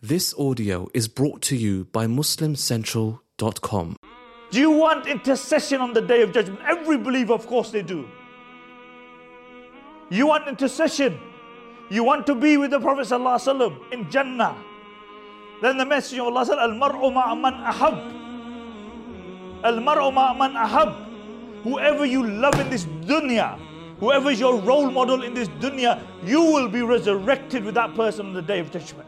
This audio is brought to you by MuslimCentral.com. Do you want intercession on the Day of Judgment? Every believer, of course they do. You want intercession. You want to be with the Prophet ﷺ in Jannah. Then the Messenger of Allah said, Al-mar'u ma'a man ahab. Al-mar'u ma'a man ahab. Whoever you love in this dunya, whoever is your role model in this dunya, you will be resurrected with that person on the Day of Judgment.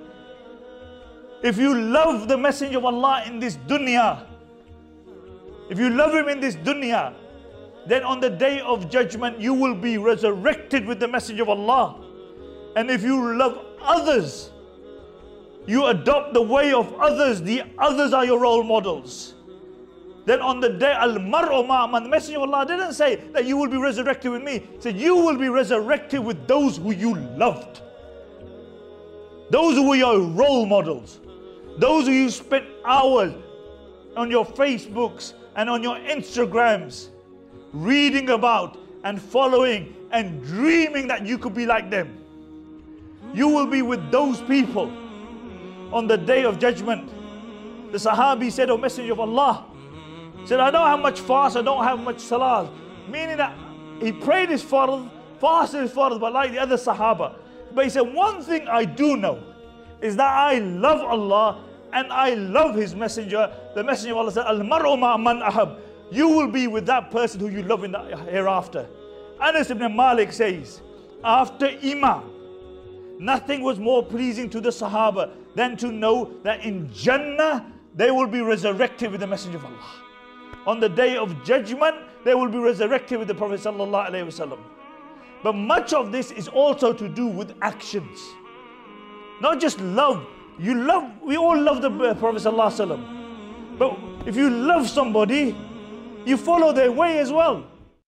If you love the Messenger of Allah in this dunya, if you love him in this dunya, then on the Day of Judgment you will be resurrected with the Messenger of Allah. And if you love others, you adopt the way of others, the others are your role models, then on the day, Al-mar'u ma'aman, the Messenger of Allah didn't say that you will be resurrected with me. He said you will be resurrected with those who you loved. Those who were your role models. Those who you spent hours on your Facebooks and on your Instagrams reading about and following and dreaming that you could be like them. You will be with those people on the Day of Judgment. The Sahabi said, "O Messenger of Allah," said, "I don't have much fast, I don't have much salah." Meaning that he prayed his fard, fasted his fard, but like the other Sahaba. But he said, one thing I do know is that I love Allah and I love His Messenger. The Messenger of Allah said, Al-mar'u ma'a man ahab. You will be with that person who you love in the hereafter. Anas ibn Malik says, after Iman, nothing was more pleasing to the Sahaba than to know that in Jannah they will be resurrected with the Messenger of Allah. On the Day of Judgment, they will be resurrected with the Prophet ﷺ. But much of this is also to do with actions. Not just love. We all love the Prophet ﷺ. But if you love somebody, you follow their way as well.